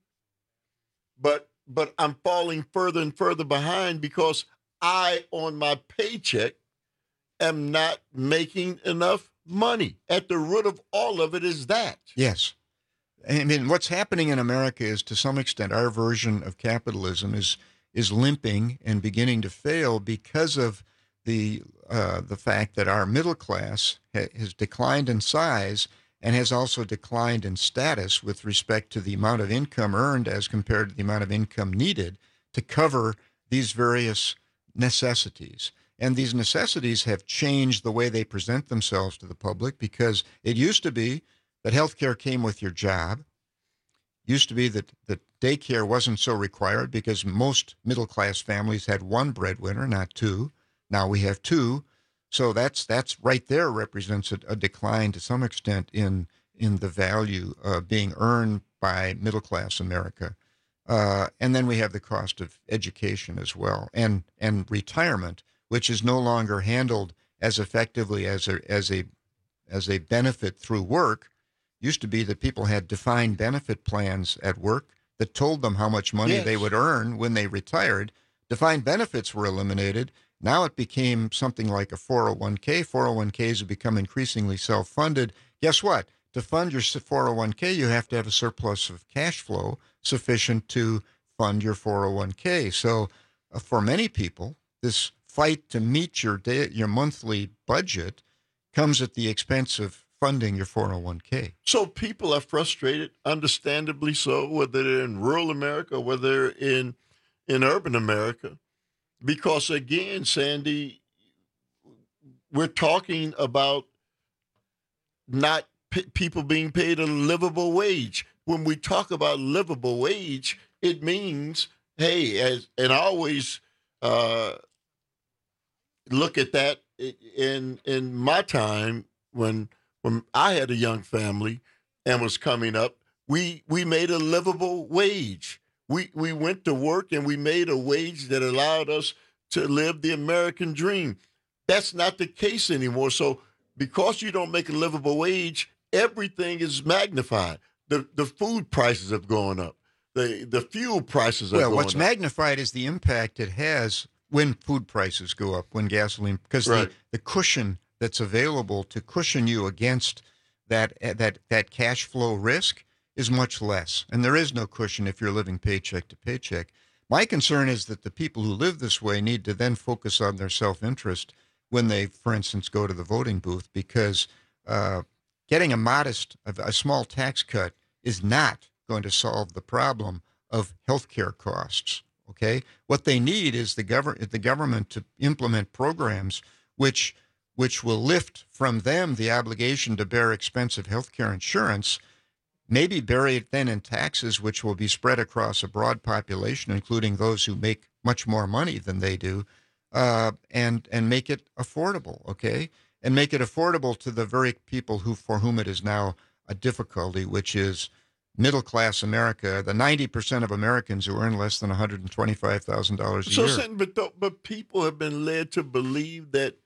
but but I'm falling further and further behind because I, on my paycheck, am not making enough money. At the root of all of it is that. Yes. I mean, what's happening in America is, to some extent, our version of capitalism is is limping and beginning to fail because of the uh, the fact that our middle class ha- has declined in size and has also declined in status with respect to the amount of income earned as compared to the amount of income needed to cover these various necessities. And these necessities have changed the way they present themselves to the public, because it used to be that health care came with your job. Used to be that, that daycare wasn't so required because most middle-class families had one breadwinner, not two. Now we have two. So that's that's right there represents a, a decline to some extent in in the value uh, being earned by middle-class America. Uh, and then we have the cost of education as well, and and retirement, which is no longer handled as effectively as a as a as a benefit through work. Used to be that people had defined benefit plans at work that told them how much money Yes. they would earn when they retired. Defined benefits were eliminated. Now it became something like a four oh one k. four oh one k's have become increasingly self-funded. Guess what? To fund your four oh one k, you have to have a surplus of cash flow sufficient to fund your four oh one k. So uh, for many people, this fight to meet your day, your monthly budget comes at the expense of funding your four oh one k. So people are frustrated, understandably so, whether they're in rural America, whether they're in in urban America. Because, again, Sandy, we're talking about not p- people being paid a livable wage. When we talk about livable wage, it means, hey, as and I always uh, look at that in in my time when when I had a young family and was coming up, we we made a livable wage. We we went to work and we made a wage that allowed us to live the American dream. That's not the case anymore. So because you don't make a livable wage, everything is magnified. The the food prices have gone up. The the fuel prices are well, going what's up. magnified is the impact it has when food prices go up, when gasoline, because Right. the, the cushion that's available to cushion you against that that that cash flow risk is much less. And there is no cushion if you're living paycheck to paycheck. My concern is that the people who live this way need to then focus on their self-interest when they, for instance, go to the voting booth, because uh, getting a modest, a, a small tax cut is not going to solve the problem of healthcare costs. Okay, what they need is the government, the government to implement programs which which will lift from them the obligation to bear expensive healthcare insurance, maybe bury it then in taxes, which will be spread across a broad population, including those who make much more money than they do, uh, and and make it affordable. Okay, and make it affordable to the very people who for whom it is now a difficulty, which is middle-class America, the ninety percent of Americans who earn less than one hundred twenty-five thousand dollars a so, year. But, but people have been led to believe that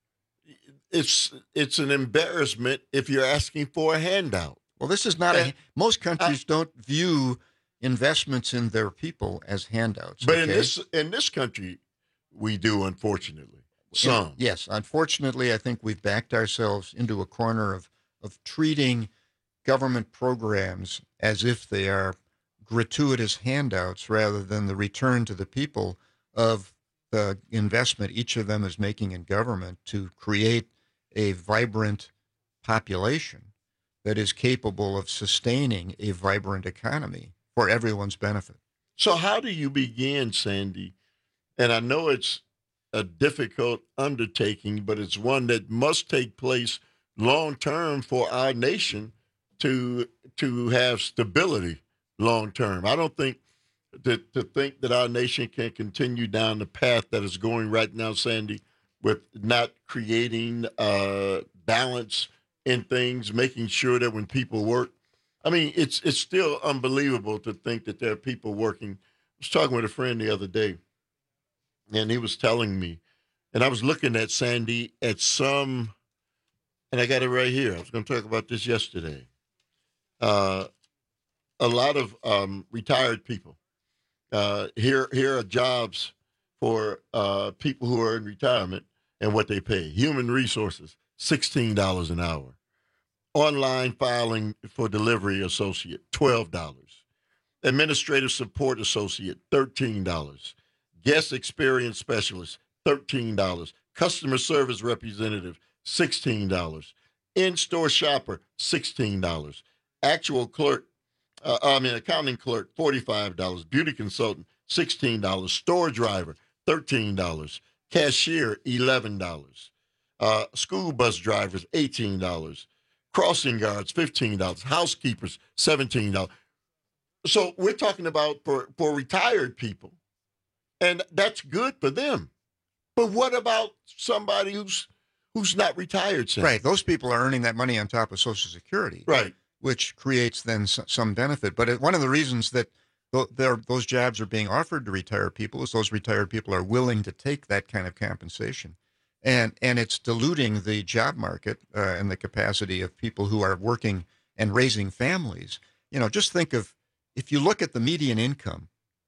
it's it's an embarrassment if you're asking for a handout. Well, this is not and, a... Most countries I, don't view investments in their people as handouts. But okay? in this in this country, we do, unfortunately. Some. In, yes, unfortunately, I think we've backed ourselves into a corner of of treating government programs as if they are gratuitous handouts rather than the return to the people of the investment each of them is making in government to create a vibrant population that is capable of sustaining a vibrant economy for everyone's benefit. So how do you begin, Sandy? And I know it's a difficult undertaking, but it's one that must take place long term for our nation to to have stability long term. I don't think that to think that our nation can continue down the path that is going right now, Sandy, with not creating uh, balance in things, making sure that when people work, I mean, it's it's still unbelievable to think that there are people working. I was talking with a friend the other day, and he was telling me, and I was looking at, Sandy, at some, and I got it right here. I was going to talk about this yesterday. Uh, a lot of um, retired people. Uh, here, here are jobs for uh, people who are in retirement and what they pay. Human resources, sixteen dollars an hour. Online filing for delivery associate, twelve dollars. Administrative support associate, thirteen dollars. Guest experience specialist, thirteen dollars. Customer service representative, sixteen dollars. In-store shopper, sixteen dollars. Actual clerk, uh, I mean, accounting clerk, forty-five dollars. Beauty consultant, sixteen dollars. Store driver, thirteen dollars. Cashier, eleven dollars. Uh, school bus drivers, eighteen dollars. Crossing guards, fifteen dollars. Housekeepers, seventeen dollars. So we're talking about for, for retired people, and that's good for them. But what about somebody who's who's not retired, Sam? Right. Those people are earning that money on top of Social Security. Right. Which creates then some benefit. But one of the reasons that those jobs are being offered to retired people is those retired people are willing to take that kind of compensation. And and it's diluting the job market uh, and the capacity of people who are working and raising families. You know, just think of, if you look at the median income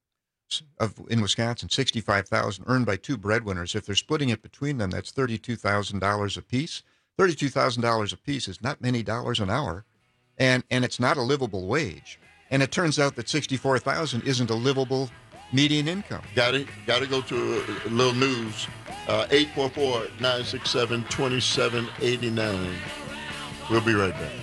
of in Wisconsin, sixty-five thousand dollars earned by two breadwinners. If they're splitting it between them, that's thirty-two thousand dollars apiece. thirty-two thousand dollars apiece is not many dollars an hour. And and it's not a livable wage. And it turns out that sixty-four thousand dollars isn't a livable median income. Got it. Got to go to a, a little news. Uh, eight four four, nine six seven, two seven eight nine. We'll be right back.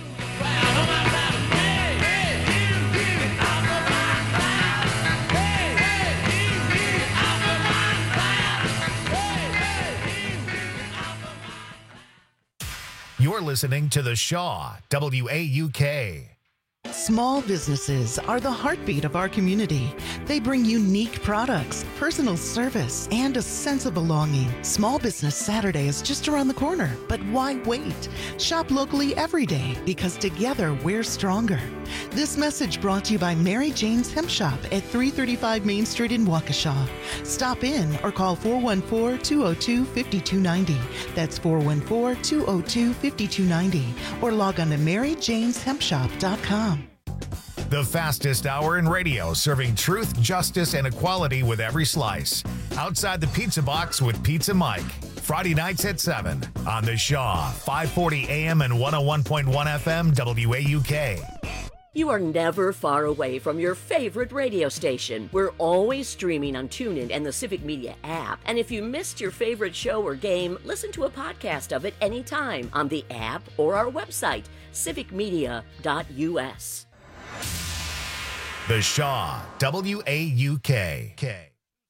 You're listening to The Shaw, W A U K. Small businesses are the heartbeat of our community. They bring unique products, personal service, and a sense of belonging. Small Business Saturday is just around the corner, but why wait? Shop locally every day, because together we're stronger. This message brought to you by Mary Jane's Hemp Shop at three thirty-five Main Street in Waukesha. Stop in or call four one four, two oh two, five two nine oh. That's four one four, two oh two, five two nine oh. Or log on to mary janes hemp shop dot com. The fastest hour in radio, serving truth, justice, and equality with every slice. Outside the Pizza Box with Pizza Mike. Friday nights at seven on The Shaw, five forty A M and one oh one point one F M W A U K. You are never far away from your favorite radio station. We're always streaming on TuneIn and the Civic Media app. And if you missed your favorite show or game, listen to a podcast of it anytime on the app or our website, civic media dot u s. The Shaw, W A U K. K.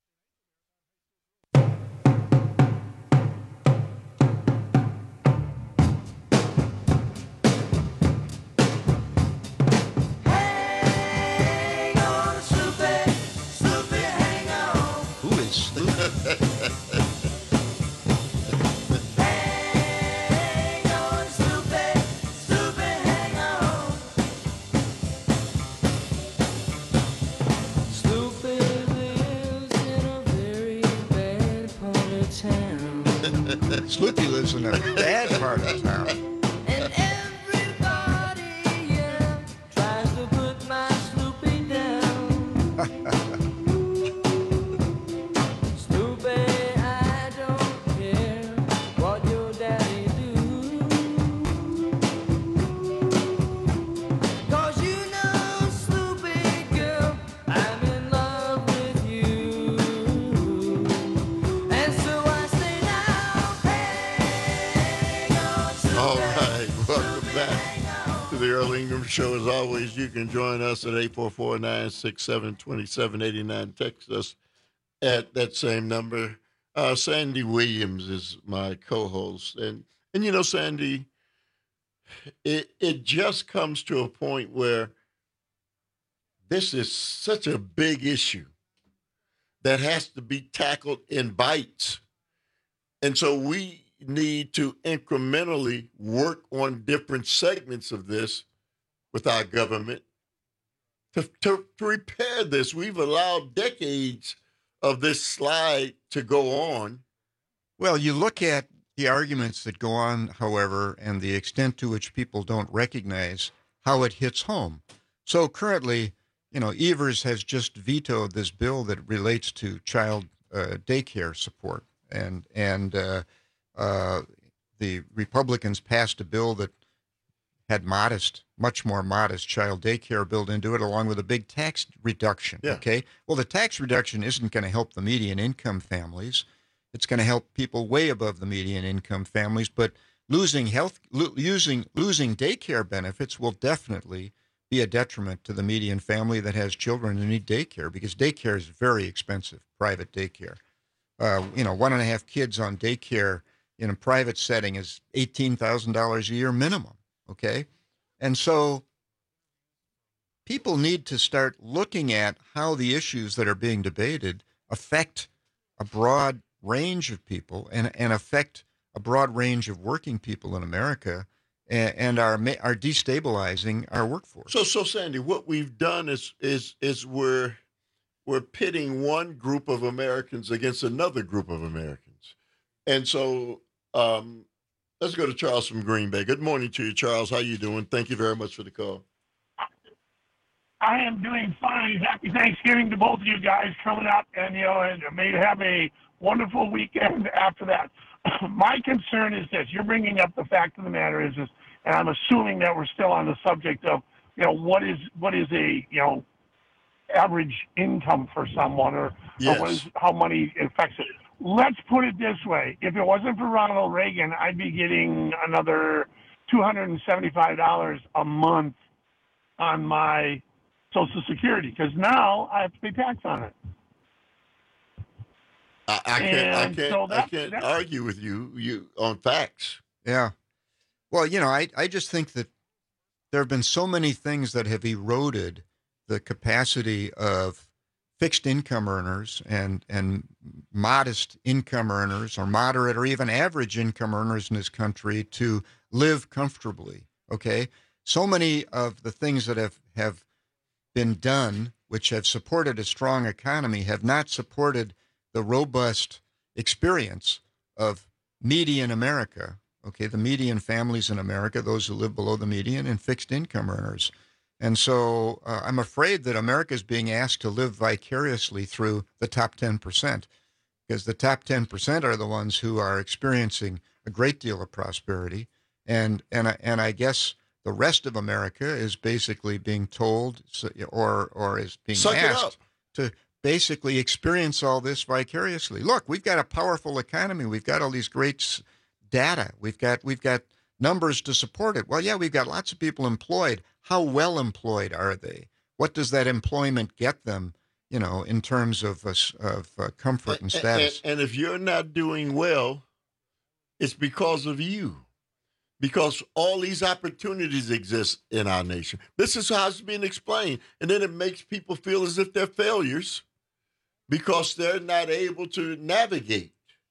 Sloopy lives in a bad part of town. And everybody, yeah, tries to put my Sloopy down. Sloopy, I don't care what your daddy do. 'Cause you know, Sloopy girl, I'm in love with you. And so I say now, All right, welcome back to the Earl Ingram Show. As always, you can join us at eight four four, nine six seven, two seven eight nine. Text us at that same number. Uh, Sandy Williams is my co-host. And, and you know, Sandy, it, it just comes to a point where this is such a big issue that has to be tackled in bites. And so we need to incrementally work on different segments of this with our government to, to, to repair this. We've allowed decades of this slide to go on. Well, you look at the arguments that go on, however, and the extent to which people don't recognize how it hits home. So currently, you know, Evers has just vetoed this bill that relates to child uh, daycare support. And, and, uh, Uh, the Republicans passed a bill that had modest, much more modest child daycare built into it, along with a big tax reduction. Yeah. Okay. Well, the tax reduction isn't going to help the median income families. It's going to help people way above the median income families. But losing health, lo- using losing daycare benefits will definitely be a detriment to the median family that has children who need daycare, because daycare is very expensive. Private daycare, uh, you know, one and a half kids on daycare in a private setting is eighteen thousand dollars a year minimum, okay? And so people need to start looking at how the issues that are being debated affect a broad range of people and, and affect a broad range of working people in America and, and are are destabilizing our workforce. So, so Sandy, what we've done is is is we're we're pitting one group of Americans against another group of Americans, and so um, let's go to Charles from Green Bay. Good morning to you, Charles. How you doing? Thank you very much for the call. I am doing fine. Happy Thanksgiving to both of you guys coming up, and you know, and may have a wonderful weekend after that. My concern is this: you're bringing up the fact of the matter is this, and I'm assuming that we're still on the subject of, you know, what is what is a you know average income for someone, or, Yes. or what is how money affects it. Let's put it this way: if it wasn't for Ronald Reagan, I'd be getting another two hundred seventy-five dollars a month on my Social Security, because now I have to pay tax on it. I, I can't. I And can't. so I that- can't that- argue with you. You on facts. Yeah. Well, you know, I, I just think that there have been so many things that have eroded the capacity of fixed income earners and, and modest income earners, or moderate or even average income earners in this country, to live comfortably. Okay. So many of the things that have, have been done, which have supported a strong economy, have not supported the robust experience of median America. Okay, the median families in America, those who live below the median, and fixed income earners. And so uh, I'm afraid that America is being asked to live vicariously through the top ten percent, because the top ten percent are the ones who are experiencing a great deal of prosperity. And and I, and I guess The rest of America is basically being told, or or is being Suck it asked up. to basically experience all this vicariously. Look, we've got a powerful economy. We've got all these great s- data. We've got we've got numbers to support it. Well, yeah, we've got lots of people employed. How well employed are they? What does that employment get them, you know, in terms of uh, of uh, comfort and status? And, and if you're not doing well, it's because of you. Because all these opportunities exist in our nation. This is how it's being explained. And then it makes people feel as if they're failures because they're not able to navigate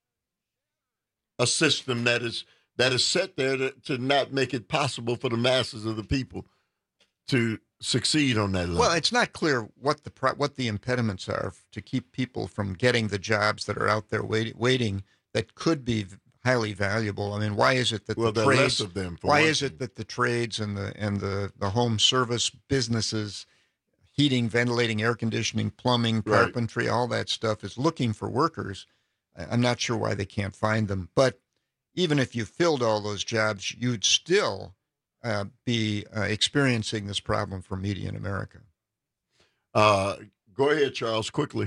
a system that is that is set there to, to not make it possible for the masses of the people to succeed on that level. Well, it's not clear what the pro- what the impediments are to keep people from getting the jobs that are out there wait- waiting that could be highly valuable. I mean, why is it that well, the there are trades? less of them. For Why one is thing. it that the trades and the and the, the home service businesses, heating, ventilating, air conditioning, plumbing, Right. carpentry, all that stuff is looking for workers? I- I'm not sure why they can't find them. But even if you filled all those jobs, you'd still uh, be uh, experiencing this problem for median America. Uh, go ahead, Charles, quickly.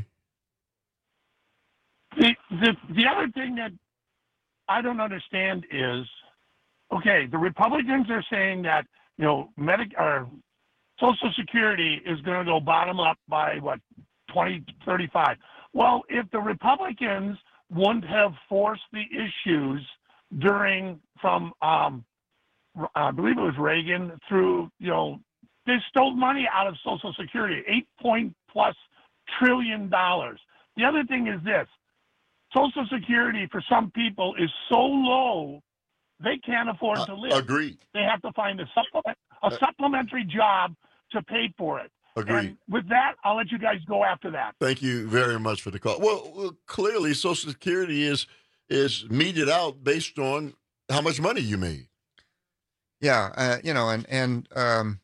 The, the the other thing that I don't understand is, okay, the Republicans are saying that, you know, medic or Social Security is going to go bottom up by what, twenty thirty-five. Well, if the Republicans wouldn't have forced the issues during from um, I believe it was Reagan through, you know, they stole money out of Social Security, eight point plus trillion dollars. The other thing is this. Social Security for some people is so low they can't afford to live. Agreed. They have to find a supplement a Uh, supplementary job to pay for it. Agreed. And with that, I'll let you guys go after that. Thank you very much for the call. Well, well, clearly, Social Security is is meted out based on how much money you made. Yeah, uh, you know, and and um,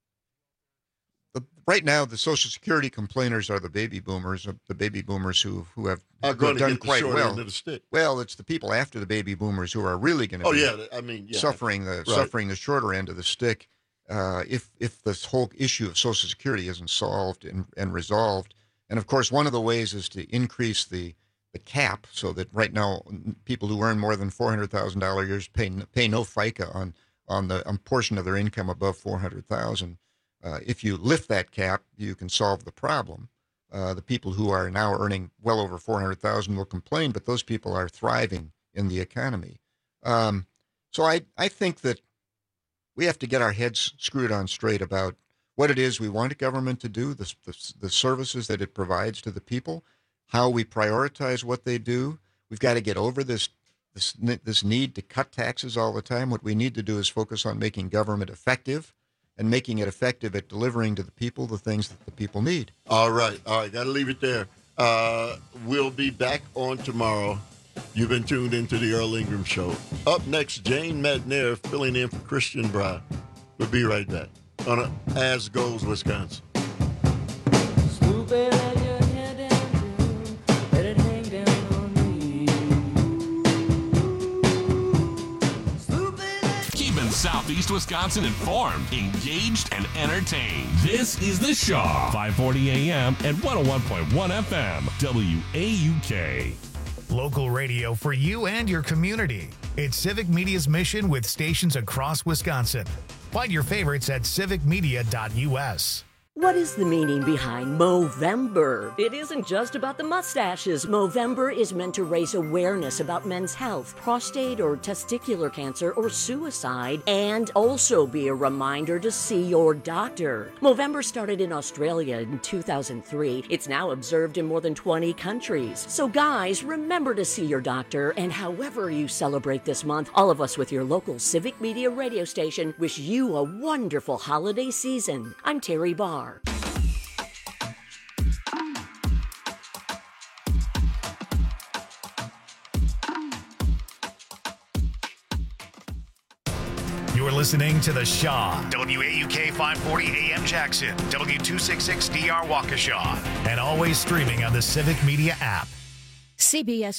the, right now the Social Security complainers are the baby boomers, uh, the baby boomers who who have, Are who going have to done get the quite short well. end of the stick. Well, it's the people after the baby boomers who are really going to Oh, be yeah, I mean, yeah. suffering the Right. suffering the shorter end of the stick uh, if if this whole issue of Social Security isn't solved and, and resolved. And of course, one of the ways is to increase the the cap so that right now people who earn more than four hundred thousand dollars a year pay pay no FICA on on the on portion of their income above four hundred thousand dollars. Uh, if you lift that cap, you can solve the problem. Uh, the people who are now earning well over four hundred thousand dollars will complain, but those people are thriving in the economy. Um, so I, I think that we have to get our heads screwed on straight about what it is we want government to do, the, the, the services that it provides to the people, how we prioritize what they do. We've got to get over this, this, this need to cut taxes all the time. What we need to do is focus on making government effective and making it effective at delivering to the people the things that the people need. All right. All right. Got to leave it there. Uh, we'll be back on tomorrow. You've been tuned into the Earl Ingram Show. Up next, Jane Madnair filling in for Christian Bry. We'll be right back on a As Goes Wisconsin. Keeping Southeast Wisconsin informed, engaged, and entertained. This is The Shaw, five forty A M and one oh one point one F M, W A U K. Local radio for you and your community. It's Civic Media's mission with stations across Wisconsin. Find your favorites at civic media dot U S. What is the meaning behind Movember? It isn't just about the mustaches. Movember is meant to raise awareness about men's health, prostate or testicular cancer, or suicide, and also be a reminder to see your doctor. Movember started in Australia in two thousand three. It's now observed in more than twenty countries. So guys, remember to see your doctor, and however you celebrate this month, all of us with your local Civic Media radio station wish you a wonderful holiday season. I'm Terry Barr. You're listening to The Shaw, W A U K five forty A M Jackson, W two sixty-six D R Waukesha, and always streaming on the Civic Media app. C B S